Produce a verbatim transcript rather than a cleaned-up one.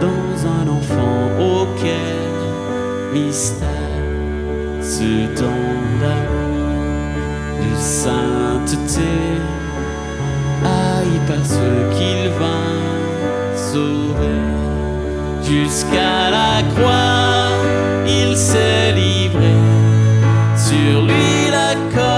dans un enfant auquel mystère ce temps d'amour, de sainteté, haï par ceux qu'il vint sauver. Jusqu'à la croix, il s'est livré, sur lui la corde